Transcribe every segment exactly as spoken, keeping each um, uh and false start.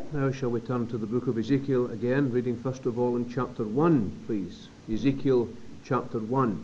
Now shall we turn to the book of Ezekiel again, reading first of all in chapter one, please. Ezekiel chapter one.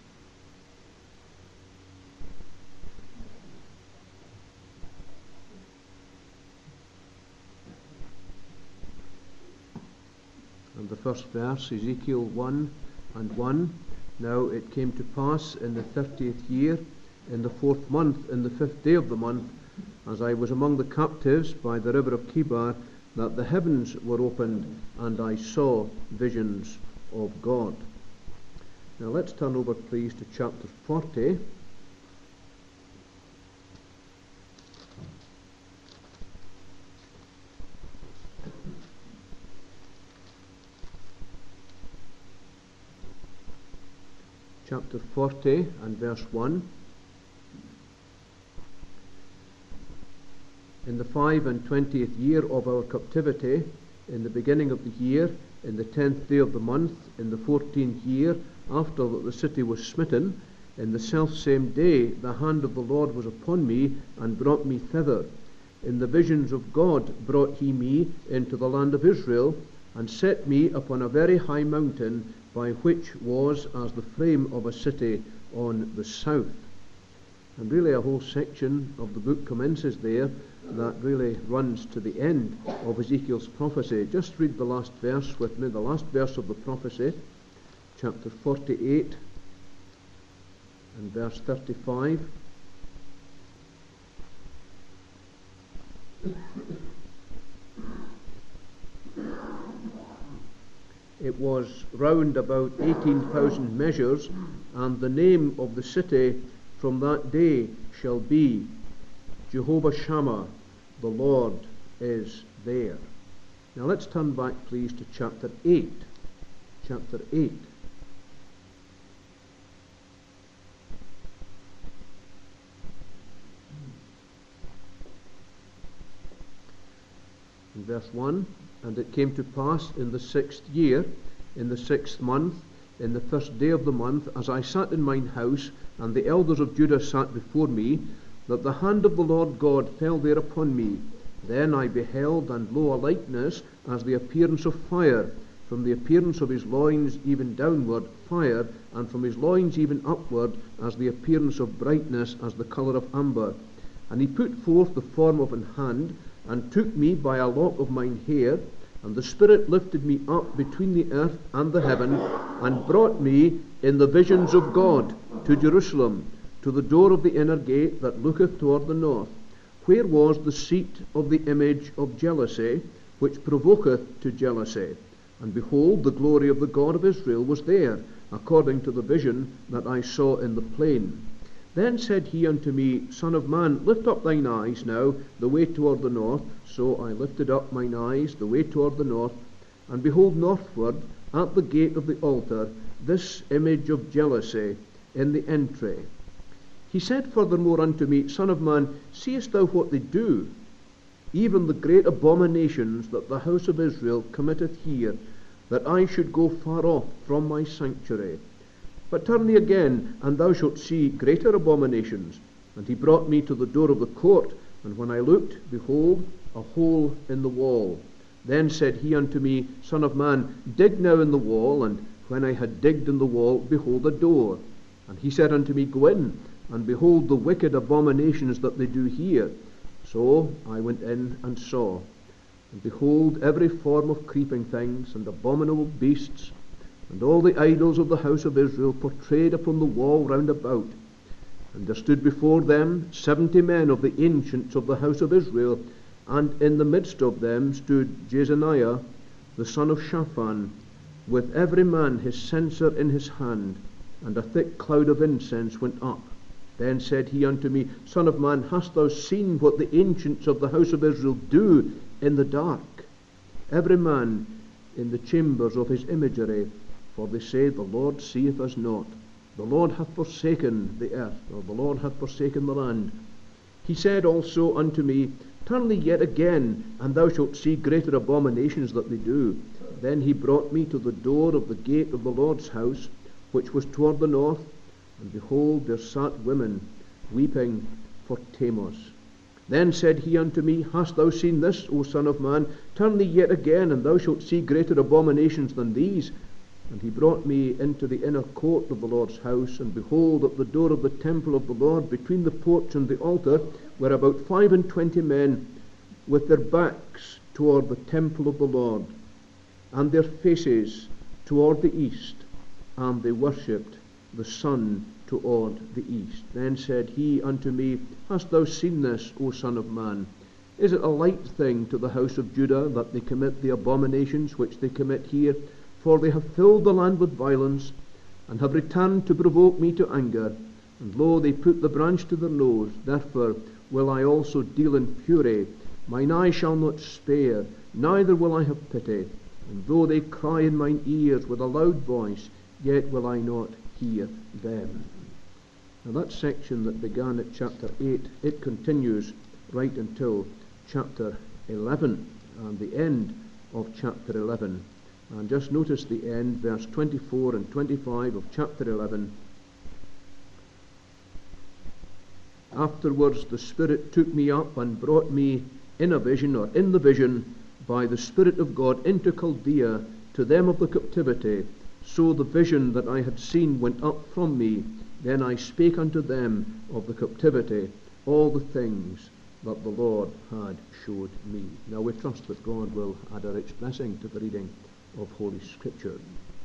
And the first verse, Ezekiel one and one. Now it came to pass in the thirtieth year, in the fourth month, in the fifth day of the month, as I was among the captives by the river of Kibar, that the heavens were opened, and I saw visions of God. Now let's turn over, please, to chapter forty. Chapter forty and verse one. In the five and twentieth year of our captivity, in the beginning of the year, in the tenth day of the month, in the fourteenth year, after that the city was smitten, in the selfsame day the hand of the Lord was upon me, and brought me thither. In the visions of God brought he me into the land of Israel, and set me upon a very high mountain, by which was as the frame of a city on the south. And really a whole section of the book commences there that really runs to the end of Ezekiel's prophecy. Just read the last verse with me, the last verse of the prophecy, chapter forty-eight and verse thirty-five. It was round about eighteen thousand measures, and the name of the city from that day shall be Jehovah Shammah, the Lord is there. Now let's turn back, please, to chapter eight. Chapter eight. In verse one, and it came to pass in the sixth year, in the sixth month, in the first day of the month, as I sat in mine house, and the elders of Judah sat before me, that the hand of the Lord God fell there upon me. Then I beheld, and lo, a likeness as the appearance of fire, from the appearance of his loins even downward, fire, and from his loins even upward, as the appearance of brightness, as the colour of amber. And he put forth the form of an hand, and took me by a lock of mine hair, and the Spirit lifted me up between the earth and the heaven, and brought me in the visions of God to Jerusalem, to the door of the inner gate that looketh toward the north, where was the seat of the image of jealousy, which provoketh to jealousy. And behold, the glory of the God of Israel was there, according to the vision that I saw in the plain. Then said he unto me, Son of man, lift up thine eyes now the way toward the north. So I lifted up mine eyes the way toward the north, and behold, northward, at the gate of the altar, this image of jealousy in the entry. He said furthermore unto me, Son of man, seest thou what they do? Even the great abominations that the house of Israel committeth here, that I should go far off from my sanctuary. But turn thee again, and thou shalt see greater abominations. And he brought me to the door of the court, and when I looked, behold, a hole in the wall. Then said he unto me, Son of man, dig now in the wall. And when I had digged in the wall, behold, a door. And he said unto me, Go in, and behold the wicked abominations that they do here. So I went in and saw, and behold, every form of creeping things, and abominable beasts, and all the idols of the house of Israel portrayed upon the wall round about. And there stood before them seventy men of the ancients of the house of Israel, and in the midst of them stood Jezaniah, the son of Shaphan, with every man his censer in his hand, and a thick cloud of incense went up. Then said he unto me, Son of man, hast thou seen what the ancients of the house of Israel do in the dark? Every man in the chambers of his imagery, for they say, The Lord seeth us not. The Lord hath forsaken the earth, or the Lord hath forsaken the land. He said also unto me, Turn thee yet again, and thou shalt see greater abominations that they do. Then he brought me to the door of the gate of the Lord's house, which was toward the north, and behold, there sat women weeping for Tammuz. Then said he unto me, Hast thou seen this, O son of man? Turn thee yet again, and thou shalt see greater abominations than these. And he brought me into the inner court of the Lord's house, and behold, at the door of the temple of the Lord, between the porch and the altar, were about five and twenty men, with their backs toward the temple of the Lord, and their faces toward the east, and they worshipped the sun toward the east. Then said he unto me, Hast thou seen this, O son of man? Is it a light thing to the house of Judah that they commit the abominations which they commit here? For they have filled the land with violence, and have returned to provoke me to anger. And lo, they put the branch to their nose. Therefore will I also deal in fury. Mine eye shall not spare, neither will I have pity. And though they cry in mine ears with a loud voice, yet will I not hear them. Now that section that began at chapter eight, it continues right until chapter eleven, and the end of chapter eleven. And just notice the end, verse twenty-four and twenty-five of chapter eleven. Afterwards the Spirit took me up and brought me in a vision, or in the vision, by the Spirit of God into Chaldea, to them of the captivity. So the vision that I had seen went up from me. Then I spake unto them of the captivity, all the things that the Lord had showed me. Now we trust that God will add a rich blessing to the reading of Holy Scripture.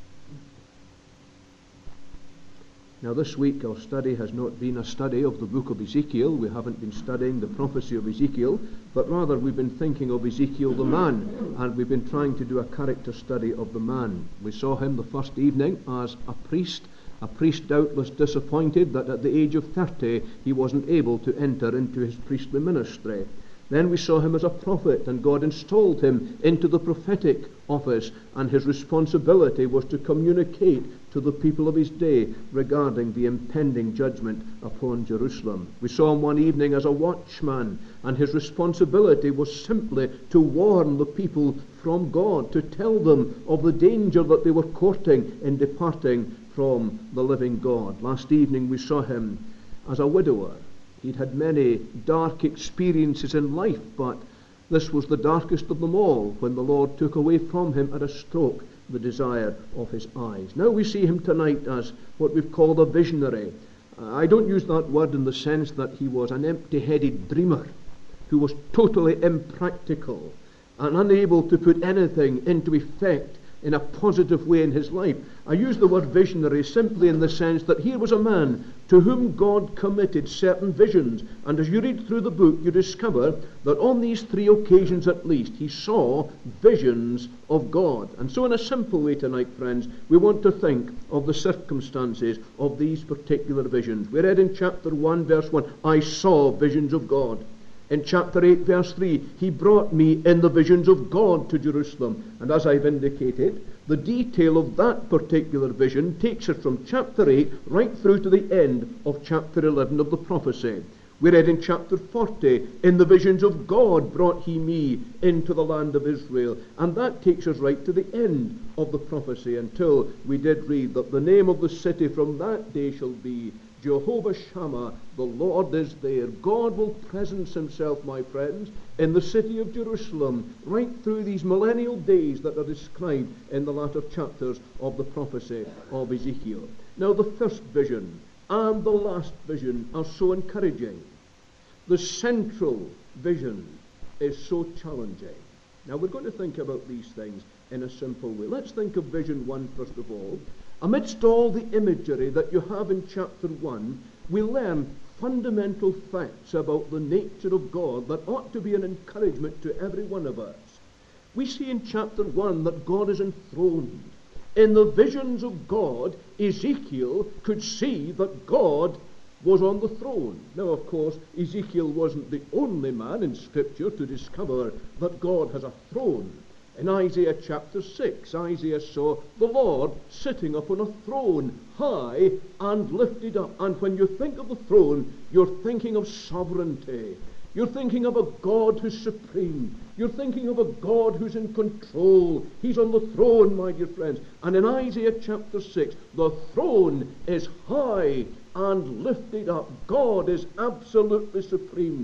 Now this week our study has not been a study of the book of Ezekiel. We haven't been studying the prophecy of Ezekiel, but rather we've been thinking of Ezekiel the man, and we've been trying to do a character study of the man. We saw him the first evening as a priest, a priest doubtless disappointed that at the age of thirty he wasn't able to enter into his priestly ministry. Then we saw him as a prophet, and God installed him into the prophetic office, and his responsibility was to communicate to the people of his day regarding the impending judgment upon Jerusalem. We saw him one evening as a watchman, and his responsibility was simply to warn the people from God, to tell them of the danger that they were courting in departing from the living God. Last evening we saw him as a widower. He'd had many dark experiences in life, but this was the darkest of them all, when the Lord took away from him at a stroke the desire of his eyes. Now we see him tonight as what we've called a visionary. I don't use that word in the sense that he was an empty-headed dreamer who was totally impractical and unable to put anything into effect in a positive way in his life. I use the word visionary simply in the sense that here was a man to whom God committed certain visions, and as you read through the book you discover that on these three occasions at least he saw visions of God. And so in a simple way tonight, friends, we want to think of the circumstances of these particular visions. We read in chapter one verse one, I saw visions of God. In chapter eight, verse three, he brought me in the visions of God to Jerusalem. And as I've indicated, the detail of that particular vision takes us from chapter eight right through to the end of chapter eleven of the prophecy. We read in chapter forty, in the visions of God brought he me into the land of Israel. And that takes us right to the end of the prophecy, until we did read that the name of the city from that day shall be Jehovah Shammah, the Lord is there. God will presence himself, my friends, in the city of Jerusalem right through these millennial days that are described in the latter chapters of the prophecy of Ezekiel. Now the first vision and the last vision are so encouraging. The central vision is so challenging. Now we're going to think about these things in a simple way. Let's think of vision one first of all. Amidst all the imagery that you have in chapter one, we learn fundamental facts about the nature of God that ought to be an encouragement to every one of us. We see in chapter one that God is enthroned. In the visions of God, Ezekiel could see that God was on the throne. Now, of course, Ezekiel wasn't the only man in Scripture to discover that God has a throne. In Isaiah chapter six, Isaiah saw the Lord sitting upon a throne, high and lifted up. And when you think of the throne, you're thinking of sovereignty. You're thinking of a God who's supreme. You're thinking of a God who's in control. He's on the throne, my dear friends. And in Isaiah chapter six, the throne is high and lifted up. God is absolutely supreme.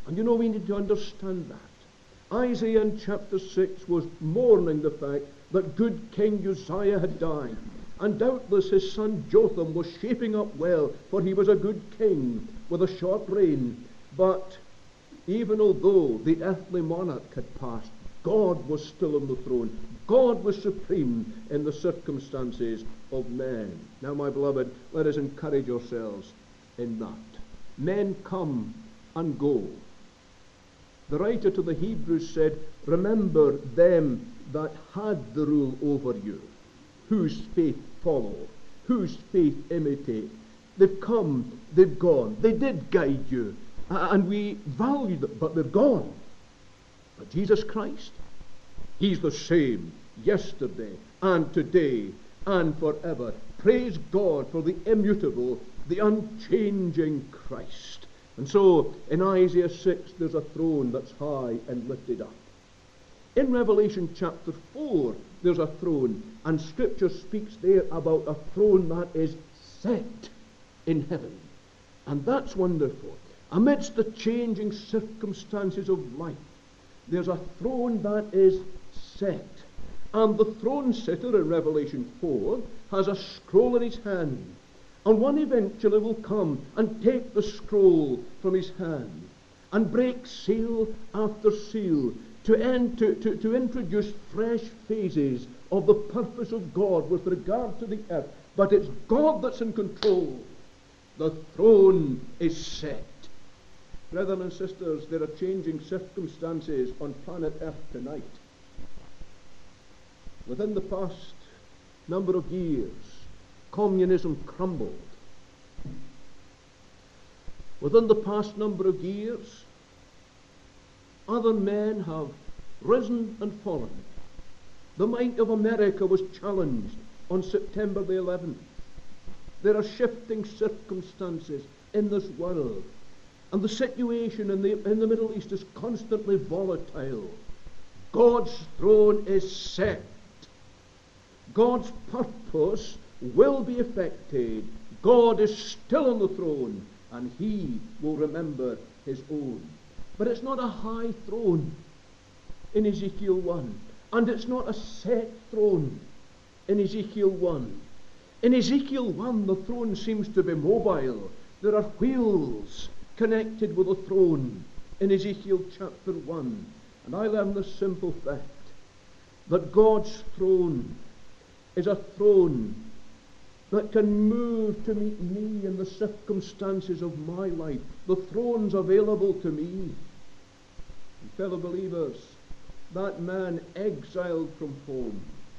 And you know, we need to understand that. Isaiah in chapter six was mourning the fact that good King Uzziah had died. And doubtless his son Jotham was shaping up well, for he was a good king with a short reign. But even although the earthly monarch had passed, God was still on the throne. God was supreme in the circumstances of men. Now, my beloved, let us encourage ourselves in that. Men come and go. The writer to the Hebrews said, remember them that had the rule over you, whose faith follow, whose faith imitate. They've come, they've gone. They did guide you, and we valued them, but they're gone. But Jesus Christ, he's the same yesterday and today and forever. Praise God for the immutable, the unchanging Christ. And so in Isaiah six there's a throne that's high and lifted up. In Revelation chapter four there's a throne, and Scripture speaks there about a throne that is set in heaven. And that's wonderful. Amidst the changing circumstances of life, there's a throne that is set. And the throne sitter in Revelation four has a scroll in his hand. And one eventually will come and take the scroll from his hand and break seal after seal to, end, to, to, to introduce fresh phases of the purpose of God with regard to the earth. But it's God that's in control. The throne is set. Brethren and sisters, there are changing circumstances on planet Earth tonight. Within the past number of years, communism crumbled. Within the past number of years, other men have risen and fallen. The might of America was challenged on September the eleventh. There are shifting circumstances in this world, and the situation in the, in the Middle East is constantly volatile. God's throne is set. God's purpose will be effected. God is still on the throne, and he will remember his own. But it's not a high throne in Ezekiel one, and it's not a set throne in Ezekiel one. In Ezekiel one, the throne seems to be mobile. There are wheels connected with the throne in Ezekiel chapter one. And I learned the simple fact that God's throne is a throne that can move to meet me in the circumstances of my life. The throne's available to me. And fellow believers, that man exiled from home,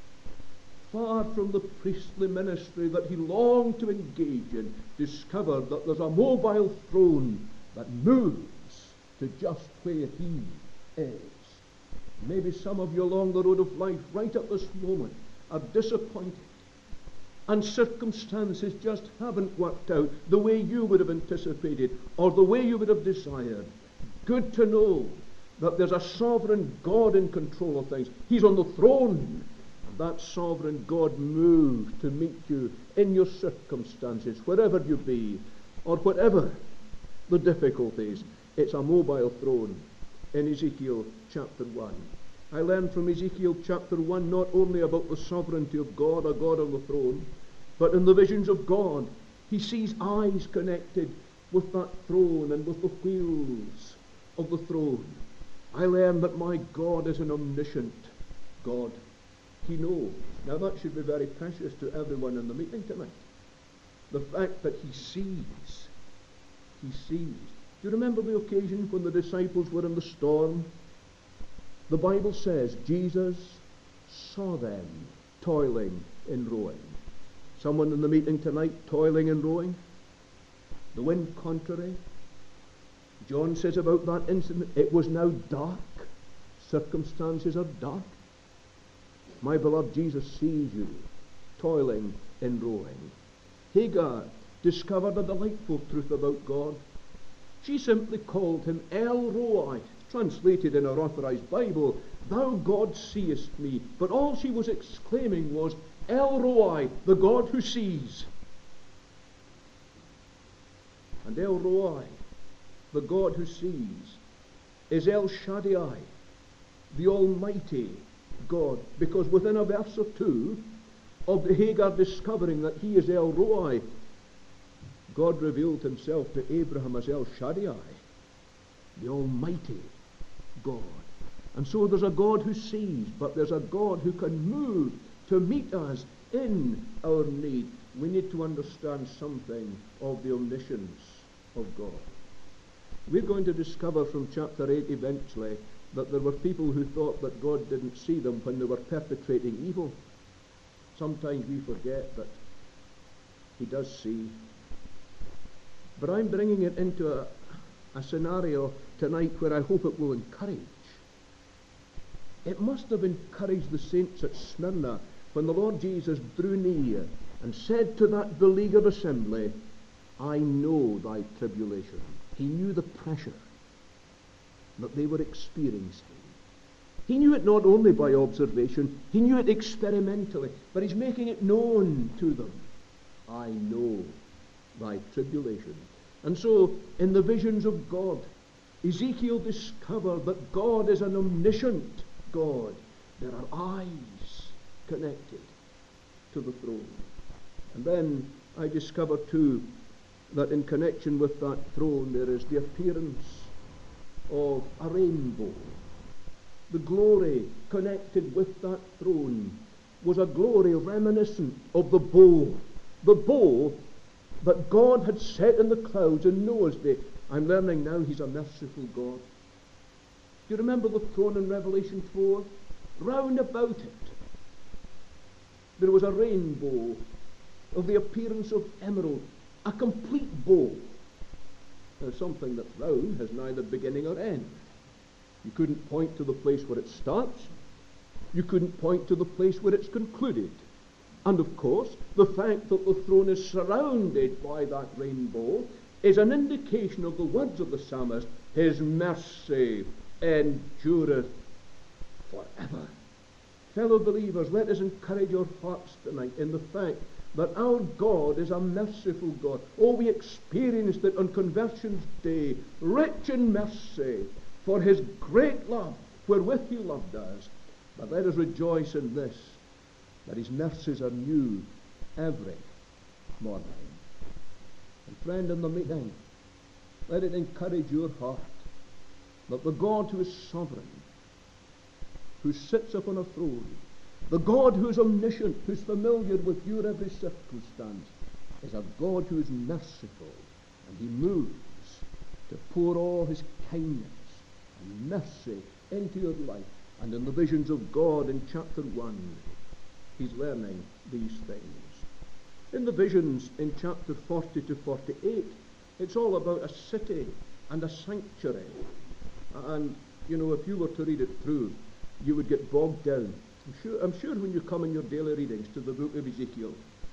far from the priestly ministry that he longed to engage in, discovered that there's a mobile throne that moves to just where he is. Maybe some of you along the road of life right at this moment are disappointed, and circumstances just haven't worked out the way you would have anticipated or the way you would have desired. Good to know that there's a sovereign God in control of things. He's on the throne. And that sovereign God moves to meet you in your circumstances, wherever you be, or whatever the difficulties. It's a mobile throne in Ezekiel chapter one. I learned from Ezekiel chapter one not only about the sovereignty of God, a God on the throne, but in the visions of God, he sees eyes connected with that throne and with the wheels of the throne. I learned that my God is an omniscient God. He knows. Now that should be very precious to everyone in the meeting tonight. The fact that he sees. He sees. Do you remember the occasion when the disciples were in the storm? The Bible says Jesus saw them toiling in rowing. Someone in the meeting tonight toiling in rowing? The wind contrary? John says about that incident, it was now dark. Circumstances are dark. My beloved, Jesus sees you toiling in rowing. Hagar discovered a delightful truth about God. She simply called him El Roi, translated in our authorized Bible, Thou God seest me. But all she was exclaiming was, El Roi, the God who sees. And El Roi, the God who sees, is El Shaddai, the Almighty God, because within a verse or two of the Hagar discovering that he is El Roi, God revealed himself to Abraham as El Shaddai, the Almighty God. And so there's a God who sees, but there's a God who can move to meet us in our need. We need to understand something of the omniscience of God. We're going to discover from chapter eight eventually that there were people who thought that God didn't see them when they were perpetrating evil. Sometimes we forget that he does see. But I'm bringing it into a, a scenario tonight where I hope it will encourage. It must have encouraged the saints at Smyrna when the Lord Jesus drew near and said to that beleaguered assembly, I know thy tribulation. He knew the pressure that they were experiencing. He knew it not only by observation, he knew it experimentally, but he's making it known to them. I know thy tribulation. And so, in the visions of God, Ezekiel discovered that God is an omniscient God. There are eyes connected to the throne. And then I discovered too that in connection with that throne there is the appearance of a rainbow. The glory connected with that throne was a glory reminiscent of the bow. The bow that God had set in the clouds in Noah's day. I'm learning now he's a merciful God. Do you remember the throne in Revelation four? Round about it there was a rainbow of the appearance of emerald, a complete bow. Now, something that's round has neither beginning or end. You couldn't point to the place where it starts. You couldn't point to the place where it's concluded. And of course, the fact that the throne is surrounded by that rainbow is an indication of the words of the psalmist, his mercy endureth forever. Fellow believers, let us encourage our hearts tonight in the fact that our God is a merciful God. Oh, we experienced it on Conversion's Day, rich in mercy for his great love wherewith he loved us. But let us rejoice in this, that his mercies are new every morning. And friend, in the meeting, let it encourage your heart that the God who is sovereign, who sits upon a throne, the God who is omniscient, who is familiar with your every circumstance, is a God who is merciful, and he moves to pour all his kindness and mercy into your life. And in the visions of God in chapter one, he's learning these things. In the visions in chapter forty to forty-eight, it's all about a city and a sanctuary. And, you know, if you were to read it through, you would get bogged down. I'm sure, I'm sure when you come in your daily readings to the book of Ezekiel,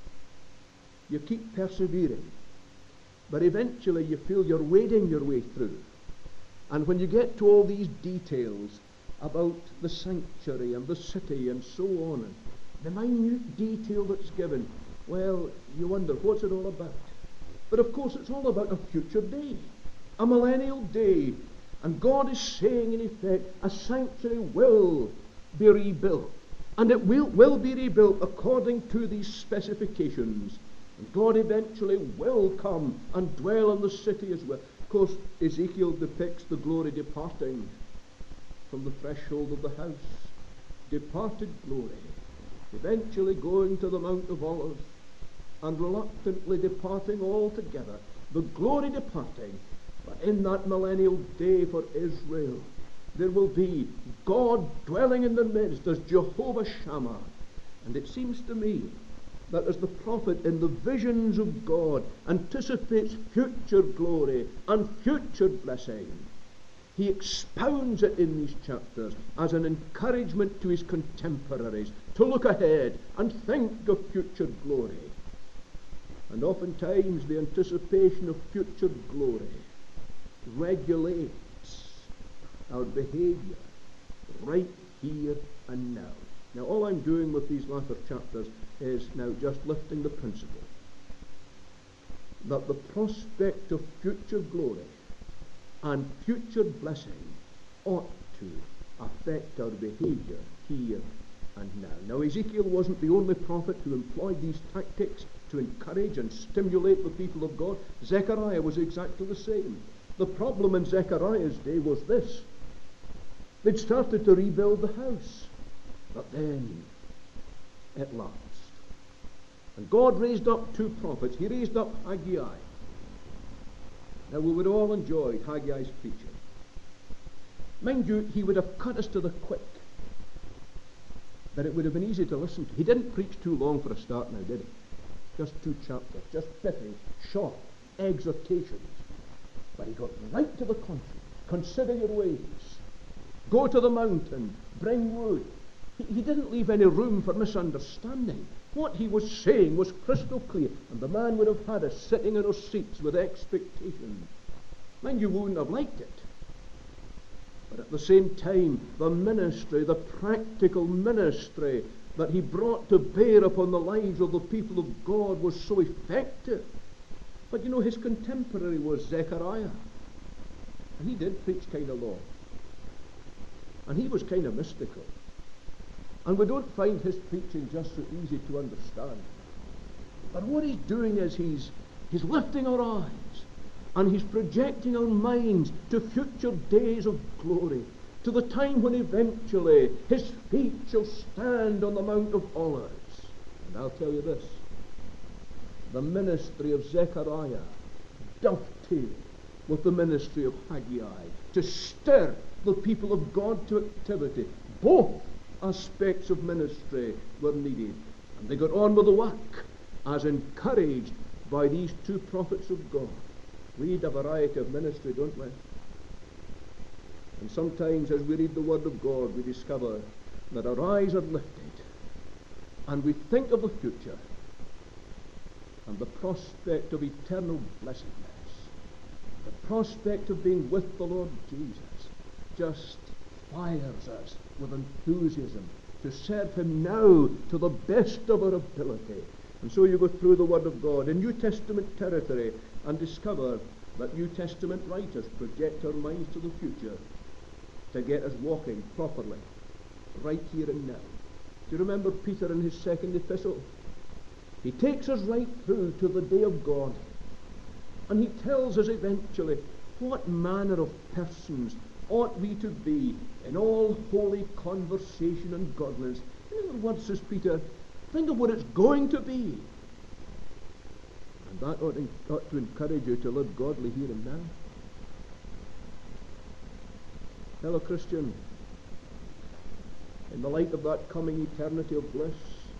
you keep persevering. But eventually you feel you're wading your way through. And when you get to all these details about the sanctuary and the city and so on, and the minute detail that's given, well, you wonder, what's it all about? But of course it's all about a future day, a millennial day. And God is saying, in effect, a sanctuary will be rebuilt. And it will, will be rebuilt according to these specifications. And God eventually will come and dwell in the city as well. Of course, Ezekiel depicts the glory departing from the threshold of the house. Departed glory. Eventually going to the Mount of Olives. And reluctantly departing altogether. The glory departing. But in that millennial day for Israel, there will be God dwelling in their midst as Jehovah Shammah. And it seems to me that as the prophet in the visions of God anticipates future glory and future blessing, he expounds it in these chapters as an encouragement to his contemporaries to look ahead and think of future glory. And oftentimes the anticipation of future glory regulates our behavior right here and now. Now, all I'm doing with these latter chapters is now just lifting the principle that the prospect of future glory and future blessing ought to affect our behaviour here and now. Now, Ezekiel wasn't the only prophet who employed these tactics to encourage and stimulate the people of God. Zechariah was exactly the same. The problem in Zechariah's day was this. They'd started to rebuild the house, but then, at last, and God raised up two prophets. He raised up Haggai. Now, we would all enjoyed Haggai's preaching. Mind you, he would have cut us to the quick, but it would have been easy to listen to. He didn't preach too long for a start now, did he? Just two chapters, just pithy, short exhortations. But he got right to the contrary. Consider your ways. Go to the mountain. Bring wood. He, he didn't leave any room for misunderstanding. What he was saying was crystal clear, and the man would have had us sitting in our seats with expectation. Mind you, we wouldn't have liked it. But at the same time, the ministry, the practical ministry that he brought to bear upon the lives of the people of God was so effective. But you know, his contemporary was Zechariah. And he did preach kind of long. And he was kind of mystical. And we don't find his preaching just so easy to understand. But what he's doing is he's, he's lifting our eyes and he's projecting our minds to future days of glory, to the time when eventually his feet shall stand on the Mount of Olives. And I'll tell you this, the ministry of Zechariah dovetailed with the ministry of Haggai to stir the people of God to activity. Both aspects of ministry were needed, and they got on with the work as encouraged by these two prophets of God. We need a variety of ministry, don't we? And sometimes as we read the Word of God, we discover that our eyes are lifted and we think of the future and the prospect of eternal blessedness, the prospect of being with the Lord Jesus just fires us with enthusiasm to serve him now to the best of our ability. And so you go through the Word of God in New Testament territory and discover that New Testament writers project our minds to the future to get us walking properly right here and now. Do you remember Peter in his second epistle? He takes us right through to the day of God, and he tells us eventually what manner of persons ought we to be in all holy conversation and godliness. In other words, says Peter, think of what it's going to be. And that ought to, ought to encourage you to live godly here and now. Fellow Christian, in the light of that coming eternity of bliss,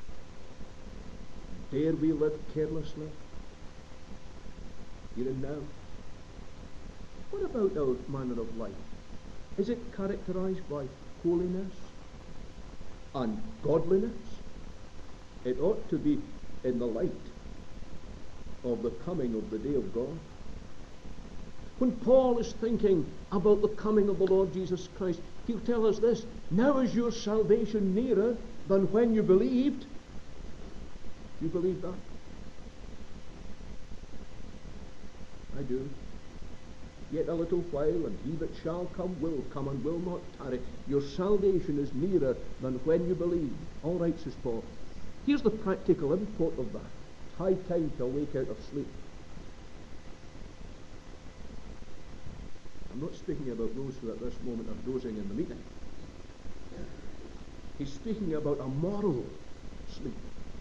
dare we live carelessly here and now? What about our manner of life? Is it characterized by holiness and godliness? It ought to be in the light of the coming of the day of God. When Paul is thinking about the coming of the Lord Jesus Christ, he'll tell us this: now is your salvation nearer than when you believed. Do you believe that? I do. Yet a little while, and he that shall come will come and will not tarry. Your salvation is nearer than when you believed. All right, says Paul. Here's the practical import of that. It's high time to awake out of sleep. I'm not speaking about those who at this moment are dozing in the meeting. He's speaking about a moral sleep.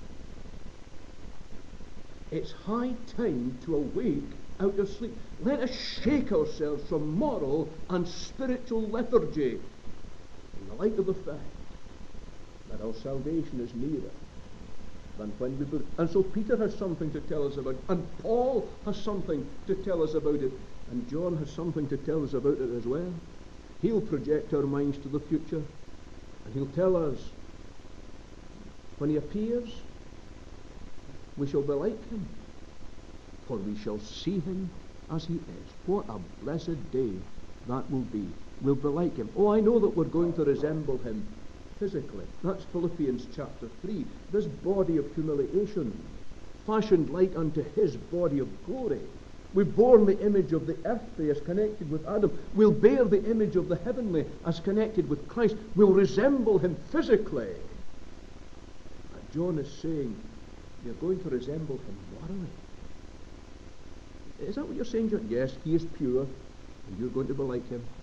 It's high time to awake out of sleep. Let us shake ourselves from moral and spiritual lethargy in the light of the fact that our salvation is nearer than when we believe. And so Peter has something to tell us about it, and Paul has something to tell us about it, and John has something to tell us about it as well. He'll project our minds to the future, and he'll tell us when he appears, we shall be like him, for we shall see him as he is. What a blessed day that will be. We'll be like him. Oh, I know that we're going to resemble him physically. That's Philippians chapter three. This body of humiliation, fashioned like unto his body of glory. We've borne the image of the earthly as connected with Adam. We'll bear the image of the heavenly as connected with Christ. We'll resemble him physically. And John is saying, you're going to resemble him morally. Is that what you're saying, John? Yes, he is pure, and you're going to be like him.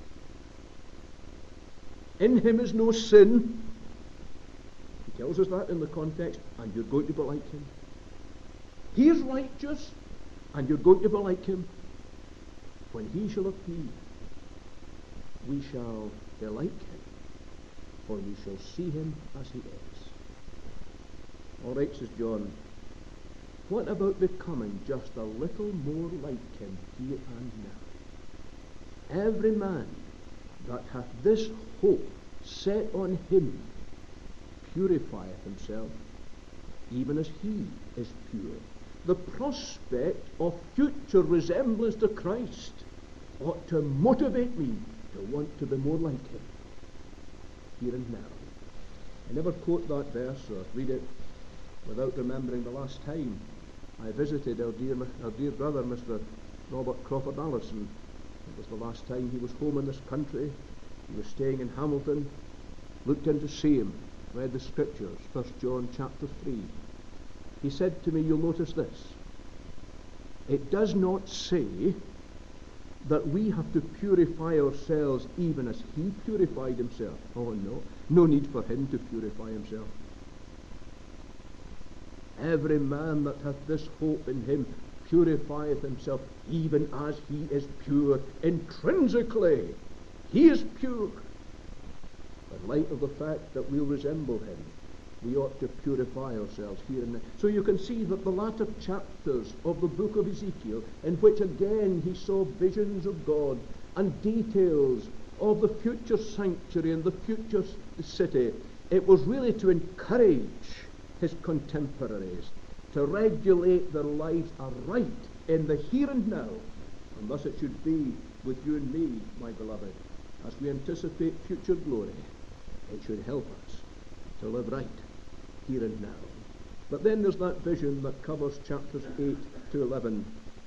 In him is no sin. He tells us that in the context, and you're going to be like him. He is righteous, and you're going to be like him. When he shall appear, we shall be like him, for we shall see him as he is. All right, says John, what about becoming just a little more like him here and now? Every man that hath this hope set on him purifieth himself, even as he is pure. The prospect of future resemblance to Christ ought to motivate me to want to be more like him here and now. I never quote that verse or read it without remembering the last time I visited our dear, our dear brother, Mister Robert Crawford Allison. It was the last time he was home in this country. He was staying in Hamilton. Looked in to see him, read the scriptures, First John chapter three. He said to me, you'll notice this. It does not say that we have to purify ourselves even as he purified himself. Oh no, no need for him to purify himself. Every man that hath this hope in him purifieth himself, even as he is pure intrinsically. He is pure. In light of the fact that we'll resemble him, we ought to purify ourselves here and there. So you can see that the latter chapters of the book of Ezekiel, in which again he saw visions of God and details of the future sanctuary and the future city, it was really to encourage his contemporaries to regulate their lives aright in the here and now. And thus it should be with you and me, my beloved. As we anticipate future glory, it should help us to live right here and now. But then there's that vision that covers chapters eight to eleven.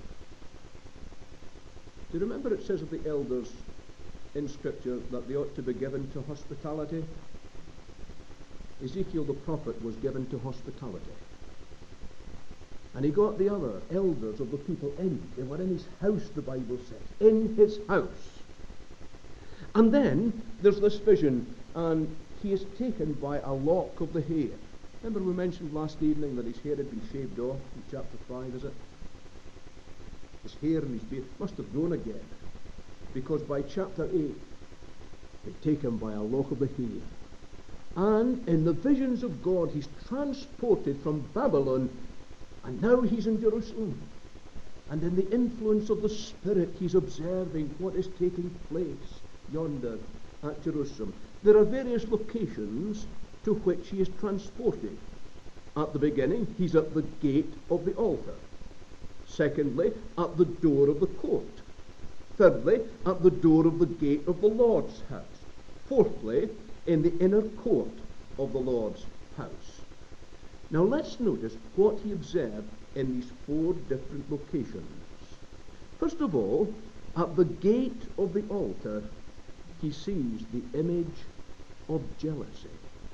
Do you remember it says of the elders in Scripture that they ought to be given to hospitality? Ezekiel the prophet was given to hospitality. And he got the other elders of the people in. They were in his house, the Bible says. In his house. And then there's this vision, and he is taken by a lock of the hair. Remember we mentioned last evening that his hair had been shaved off in chapter five, is it? His hair and his beard must have grown again, because by chapter eight he'd taken by a lock of the hair. And in the visions of God he's transported from Babylon, and now he's in Jerusalem. And in the influence of the Spirit he's observing what is taking place yonder at Jerusalem. There are various locations to which he is transported. At the beginning, he's at the gate of the altar. Secondly, at the door of the court. Thirdly, at the door of the gate of the Lord's house. Fourthly, in the inner court of the Lord's house. Now let's notice what he observed in these four different locations. First of all, at the gate of the altar, he sees the image of jealousy.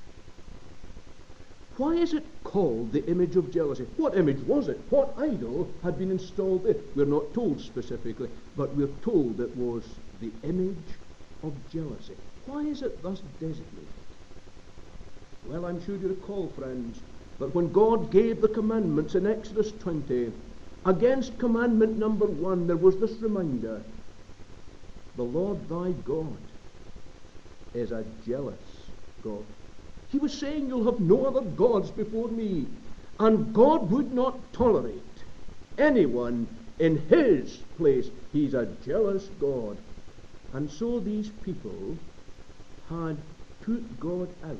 Why is it called the image of jealousy? What image was it? What idol had been installed there? We're not told specifically, but we're told it was the image of jealousy. Why is it thus designated? Well, I'm sure you recall, friends, that when God gave the commandments in Exodus twenty, against commandment number one, there was this reminder: the Lord thy God is a jealous God. He was saying, you'll have no other gods before me. And God would not tolerate anyone in his place. He's a jealous God. And so these people had put God out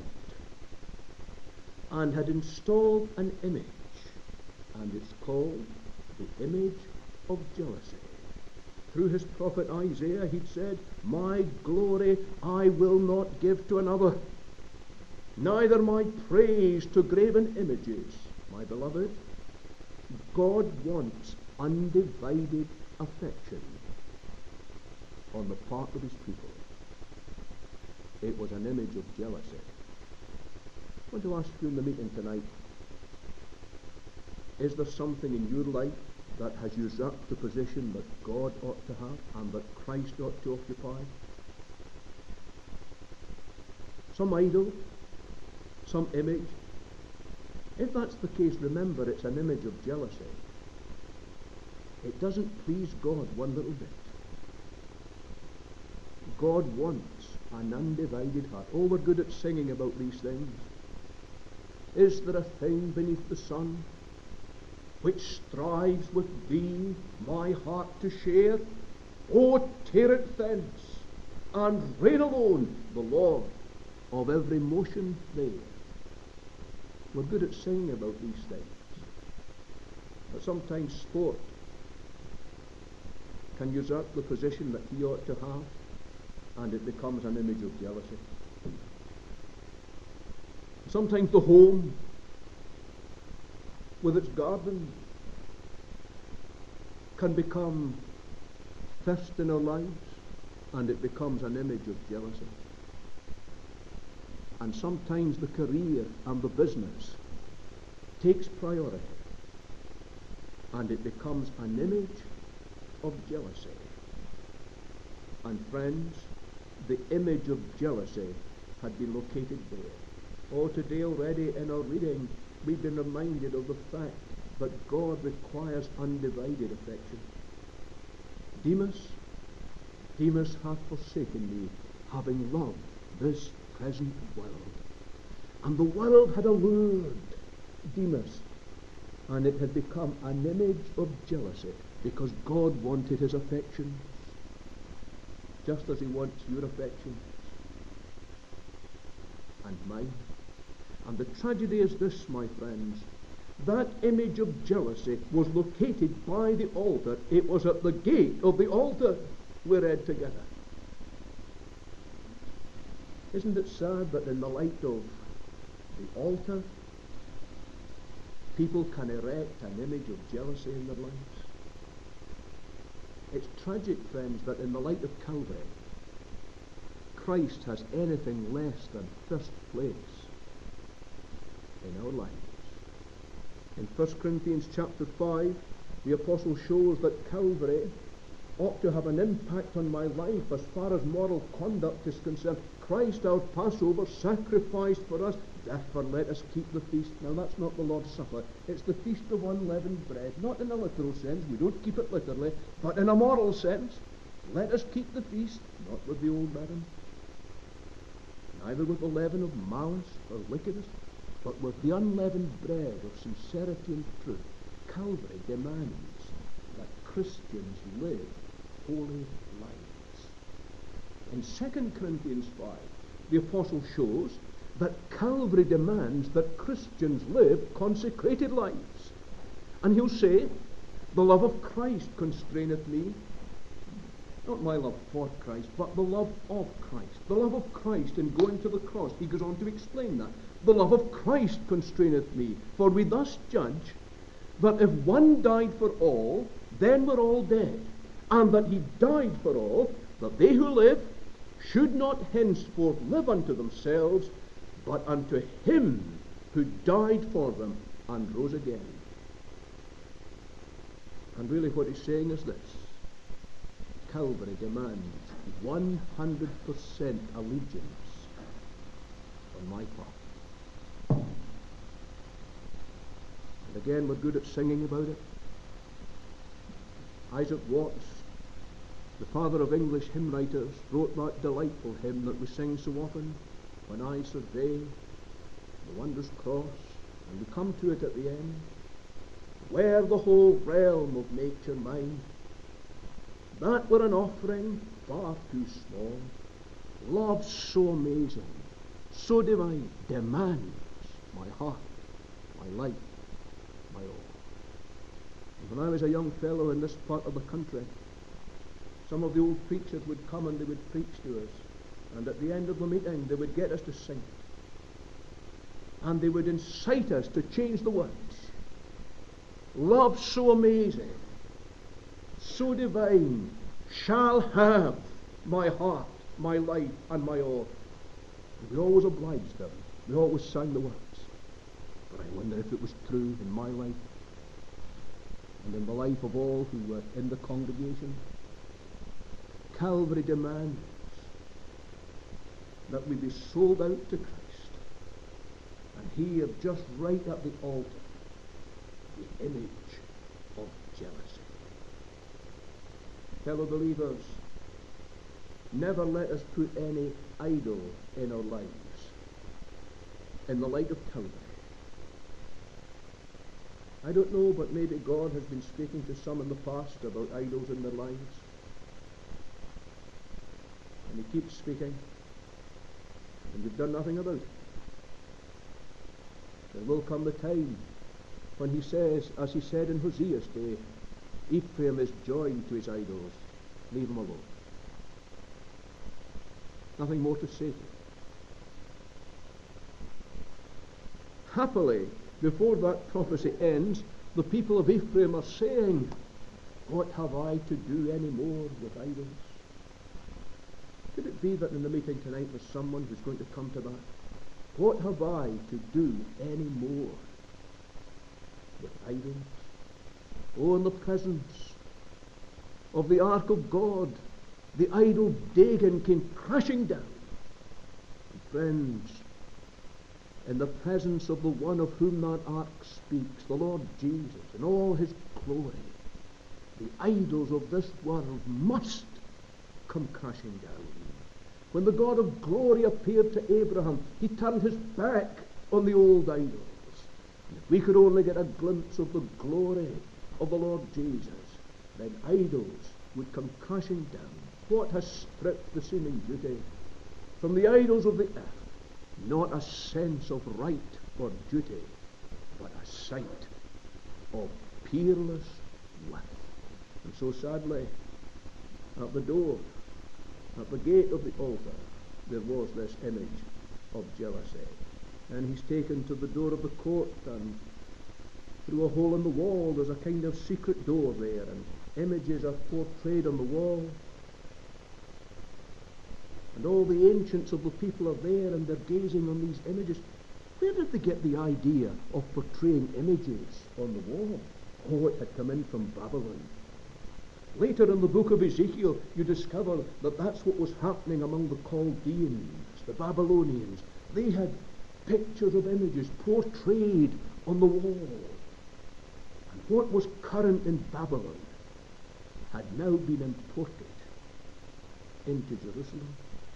and had installed an image, and it's called the image of jealousy. Through his prophet Isaiah, he'd said, my glory I will not give to another, neither my praise to graven images. My beloved, God wants undivided affection on the part of his people. It was an image of jealousy. I want to ask you in the meeting tonight, is there something in your life that has usurped the position that God ought to have and that Christ ought to occupy? Some idol, some image. If that's the case, remember it's an image of jealousy. It doesn't please God one little bit. God wants an undivided heart. Oh, we're good at singing about these things. Is there a thing beneath the sun which strives with thee my heart to share? Oh, tear it thence, and reign alone the Lord of every motion there. We're good at singing about these things. But sometimes sport can usurp the position that he ought to have, and it becomes an image of jealousy. Sometimes the home, with its garden, can become first in our lives, and it becomes an image of jealousy. And sometimes the career and the business takes priority, and it becomes an image of jealousy. And friends, the image of jealousy had been located there. Oh, today already in our reading, we've been reminded of the fact that God requires undivided affection. Demas, Demas hath forsaken me, having loved this present world. And the world had allured Demas, and it had become an image of jealousy, because God wanted his affections, just as he wants your affections and mine. And the tragedy is this, my friends, that image of jealousy was located by the altar. It was at the gate of the altar, we read together. Isn't it sad that in the light of the altar, people can erect an image of jealousy in their lives? It's tragic, friends, that in the light of Calvary, Christ has anything less than first place in our lives. In First Corinthians chapter five, the apostle shows that Calvary ought to have an impact on my life as far as moral conduct is concerned. Christ, our Passover, sacrificed for us. Therefore let us keep the feast. Now that's not the Lord's Supper. It's the Feast of Unleavened Bread. Not in a literal sense. We don't keep it literally. But in a moral sense. Let us keep the feast, not with the old leaven, neither with the leaven of malice or wickedness, but with the unleavened bread of sincerity and truth. Calvary demands that Christians live holy lives. In Second Corinthians five, the apostle shows that Calvary demands that Christians live consecrated lives. And he'll say, the love of Christ constraineth me. Not my love for Christ, but the love of Christ. The love of Christ in going to the cross. He goes on to explain that. The love of Christ constraineth me. For we thus judge that if one died for all, then we're all dead. And that he died for all, that they who live should not henceforth live unto themselves, but unto him who died for them and rose again. And really what he's saying is this. Calvary demands one hundred percent allegiance on my part. And again, we're good at singing about it. Isaac Watts, the father of English hymn writers, wrote that delightful hymn that we sing so often, When I Survey the Wondrous Cross, and we come to it at the end, where the whole realm of nature mine, that were an offering far too small. Love so amazing, so divine, demands my heart, my life, my all. And when I was a young fellow in this part of the country, some of the old preachers would come and they would preach to us, and at the end of the meeting they would get us to sing it. And they would incite us to change the words. Love so amazing, so divine, shall have my heart, my life, and my all. And we always obliged them. We always sang the words. But I wonder if it was true in my life and in the life of all who were in the congregation. Calvary demands that we be sold out to Christ. And here, just right at the altar, the image of jealousy. Fellow believers, never let us put any idol in our lives in the light of Calvary. I don't know, but maybe God has been speaking to some in the past about idols in their lives. And he keeps speaking, and you've done nothing about it. There will come the time when he says, as he said in Hosea's day, Ephraim is joined to his idols. Leave him alone. Nothing more to say to it. Happily, before that prophecy ends, the people of Ephraim are saying, what have I to do any more with idols? Could it be that in the meeting tonight there's someone who's going to come to that? What have I to do any more with idols? Oh, in the presence of the ark of God, the idol Dagon came crashing down. And friends, in the presence of the one of whom that ark speaks, the Lord Jesus, in all his glory, the idols of this world must come crashing down. When the God of glory appeared to Abraham, he turned his back on the old idols. And if we could only get a glimpse of the glory of the Lord Jesus, then idols would come crashing down. What has stripped the seeming beauty from the idols of the earth? Not a sense of right or duty, but a sight of peerless worth. And so sadly, at the door, at the gate of the altar, there was this image of jealousy. And he's taken to the door of the court, and through a hole in the wall there's a kind of secret door there, and images are portrayed on the wall. And all the ancients of the people are there, and they're gazing on these images. Where did they get the idea of portraying images on the wall? Oh, it had come in from Babylon. Later in the book of Ezekiel, you discover that that's what was happening among the Chaldeans, the Babylonians. They had pictures of images portrayed on the wall. And what was current in Babylon had now been imported into Jerusalem.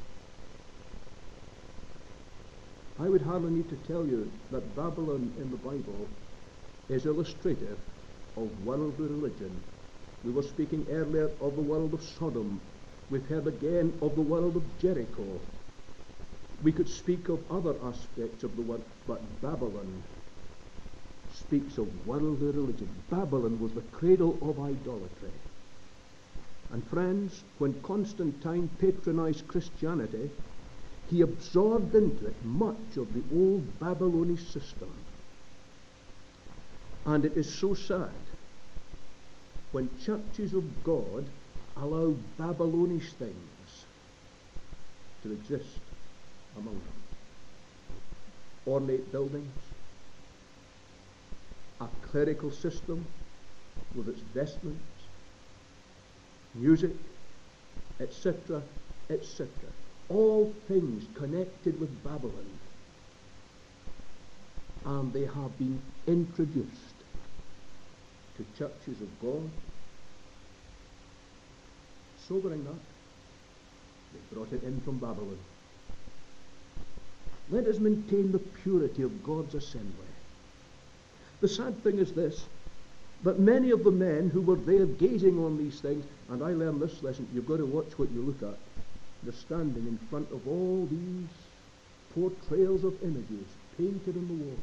I would hardly need to tell you that Babylon in the Bible is illustrative of worldly religion. We were speaking earlier of the world of Sodom. We've heard again of the world of Jericho. We could speak of other aspects of the world, but Babylon speaks of worldly religion. Babylon was the cradle of idolatry. And friends, when Constantine patronized Christianity, he absorbed into it much of the old Babylonian system. And it is so sad when churches of God allow Babylonish things to exist among them. Ornate buildings, a clerical system with its vestments, music, et cetera, et cetera. All things connected with Babylon. And they have been introduced to churches of God. Sobering that, they brought it in from Babylon. Let us maintain the purity of God's assembly. The sad thing is this, that many of the men who were there gazing on these things, and I learned this lesson, you've got to watch what you look at. They're standing in front of all these portrayals of images painted on the wall.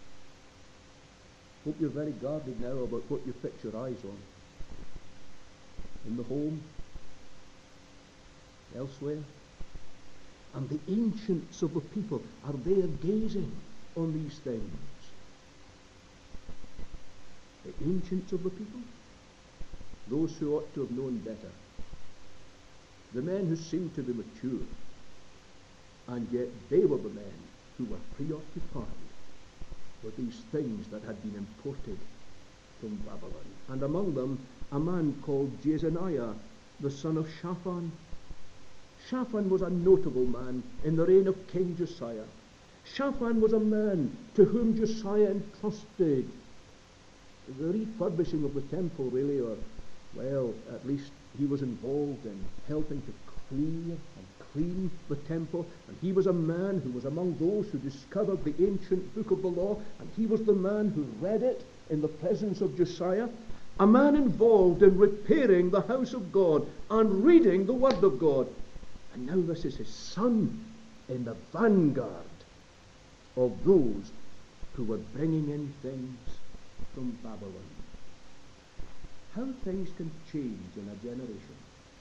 Hope you're very guarded now about what you fix your eyes on. In the home, elsewhere. And the ancients of the people are there gazing on these things. The ancients of the people? those who ought to have known better, the men who seemed to be mature, and yet they were the men who were preoccupied with these things that had been imported from Babylon. And among them, a man called Jezaniah, the son of Shaphan. Shaphan was a notable man in the reign of King Josiah. Shaphan was a man to whom Josiah entrusted the refurbishing of the temple, really, or, well, at least he was involved in helping to clear and clean the temple, and he was a man who was among those who discovered the ancient book of the law, and he was the man who read it in the presence of Josiah, a man involved in repairing the house of God and reading the word of God. And now this is his son in the vanguard of those who were bringing in things from Babylon. How things can change in a generation.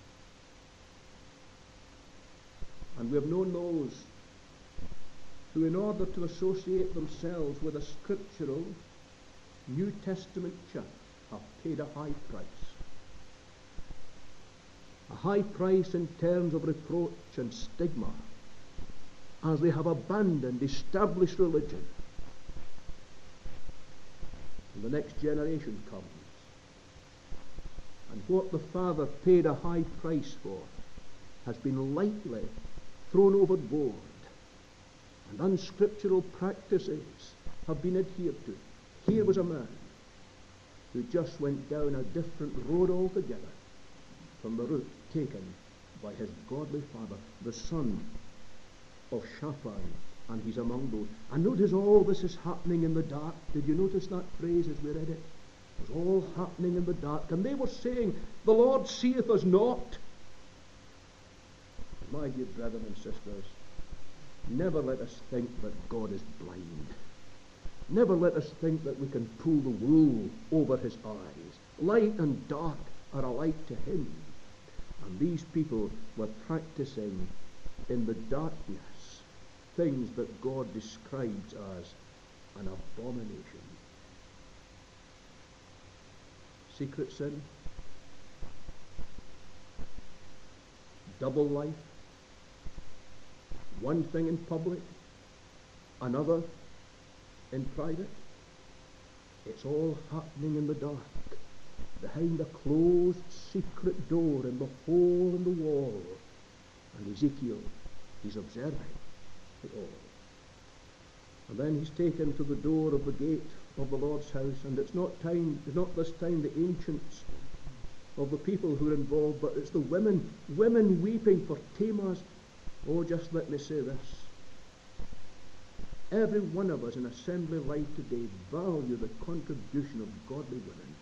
And we have known those who, in order to associate themselves with a scriptural New Testament church, have paid a high price. A high price in terms of reproach and stigma, as they have abandoned established religion. And the next generation comes, and what the father paid a high price for has been lightly thrown overboard, and unscriptural practices have been adhered to. Here was a man who just went down a different road altogether from the route taken by his godly father, the son of Shaphan, and he's among those. And notice all this is happening in the dark. Did you notice that phrase as we read it? It was all happening in the dark, and they were saying, "The Lord seeth us not." My dear brethren and sisters, never let us think that God is blind. Never let us think that we can pull the wool over his eyes. Light and dark are alike to him. And these people were practicing in the darkness things that God describes as an abomination. Secret sin, double life, one thing in public, another in private. It's all happening in the dark, behind a closed secret door in the hole in the wall. And Ezekiel, he's observing it all. And then he's taken to the door of the gate of the Lord's house, and it's not time, it's not this time the ancients of the people who are involved, but it's the women, women weeping for Tammuz. Oh, just let me say this. Every one of us in assembly life today value the contribution of godly women.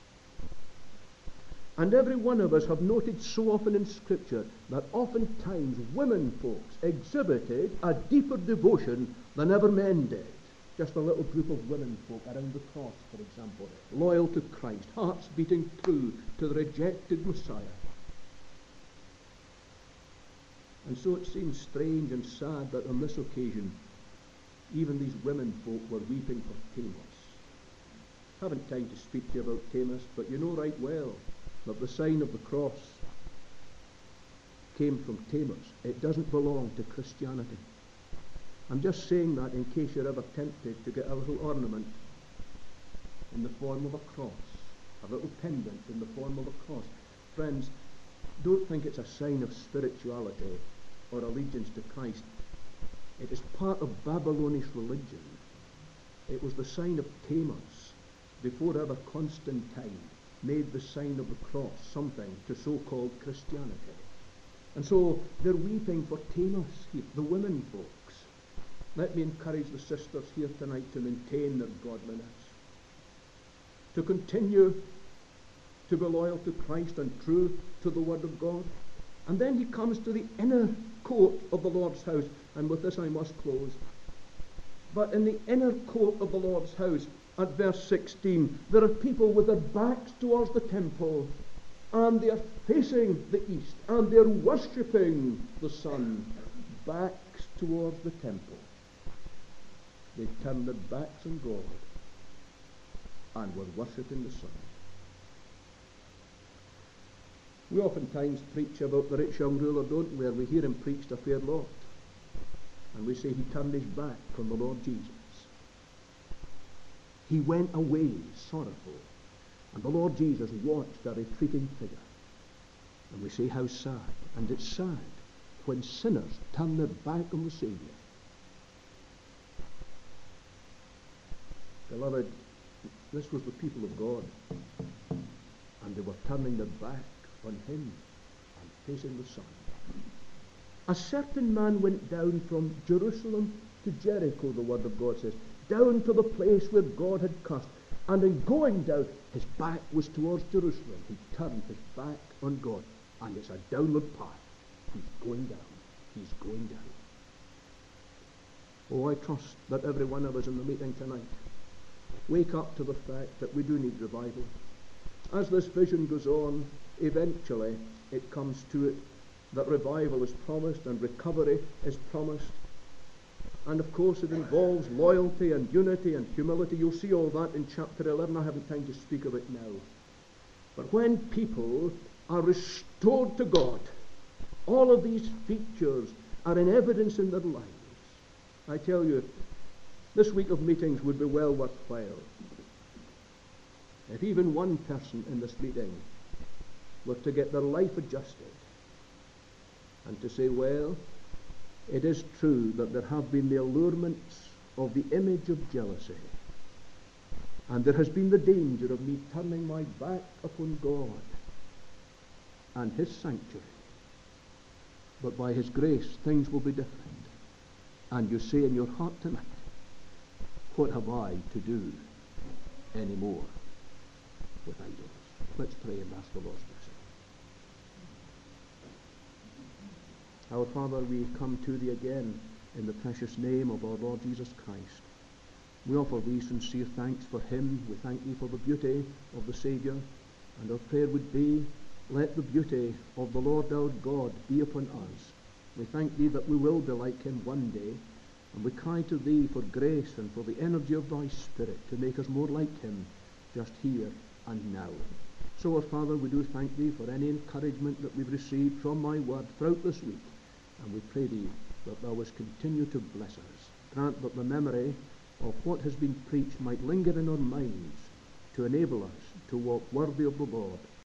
And every one of us have noted so often in Scripture that oftentimes women folks exhibited a deeper devotion than ever men did. Just a little group of women folk around the cross, for example, loyal to Christ, hearts beating true to the rejected Messiah. And so it seems strange and sad that on this occasion, even these women folk were weeping for Tammuz. I haven't time to speak to you about Tammuz, but you know right well that the sign of the cross came from Tammuz. It doesn't belong to Christianity. I'm just saying that in case you're ever tempted to get a little ornament in the form of a cross, a little pendant in the form of a cross. Friends, don't think it's a sign of spirituality or allegiance to Christ. It is part of Babylonish religion. It was the sign of Tammuz before ever Constantine made the sign of the cross something to so-called Christianity. And so they're weeping for Tammuz here, the women folks. Let me encourage the sisters here tonight to maintain their godliness, to continue to be loyal to Christ and true to the Word of God. And then he comes to the inner court of the Lord's house, and with this I must close. But in the inner court of the Lord's house, at verse sixteen, there are people with their backs towards the temple, and they are facing the east, and they are worshipping the sun, backs towards the temple. They turned their backs on God and were worshipping the sun. We oftentimes preach about the rich young ruler, don't we? Where we hear him preached a fair lot. And we say he turned his back on the Lord Jesus. He went away sorrowful. And the Lord Jesus watched a retreating figure. And we say how sad. And it's sad when sinners turn their back on the Saviour. Beloved, this was the people of God. And they were turning their back on him and facing the sun. A certain man went down from Jerusalem to Jericho, the word of God says, down to the place where God had cursed. And in going down, his back was towards Jerusalem. He turned his back on God. And it's a downward path. He's going down. He's going down. Oh, I trust that every one of us in the meeting tonight wake up to the fact that we do need revival. As this vision goes on, eventually it comes to it that revival is promised and recovery is promised. And of course it involves loyalty and unity and humility. You'll see all that in chapter eleven. I haven't time to speak of it now. But when people are restored to God, all of these features are in evidence in their lives. I tell you, this week of meetings would be well worthwhile if even one person in this meeting were to get their life adjusted and to say, well, it is true that there have been the allurements of the image of jealousy, and there has been the danger of me turning my back upon God and his sanctuary. But by his grace, things will be different. And you say in your heart tonight, what have I to do anymore with idols? Let's pray and ask the Lord's blessing. Our Father, we come to thee again in the precious name of our Lord Jesus Christ. We offer thee sincere thanks for him. We thank thee for the beauty of the Saviour. And our prayer would be, let the beauty of the Lord our God be upon us. We thank thee that we will be like him one day. And we cry to thee for grace and for the energy of thy Spirit to make us more like him just here and now. So, our Father, we do thank thee for any encouragement that we've received from thy word throughout this week. And we pray thee that thou wouldst continue to bless us. Grant that the memory of what has been preached might linger in our minds to enable us to walk worthy of the Lord